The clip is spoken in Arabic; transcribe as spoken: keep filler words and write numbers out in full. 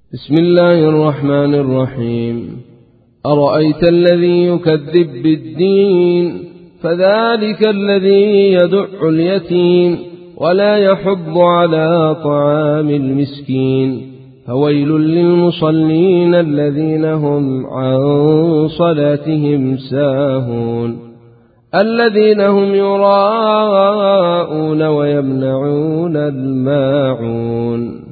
بسم الله الرحمن الرحيم. أرأيت الذي يكذب بالدين فذلك الذي يدع اليتيم ولا يحض على طعام المسكين فويل للمصلين الذين هم عن صلاتهم ساهون الذين هم يراءون ويمنعون الماعون.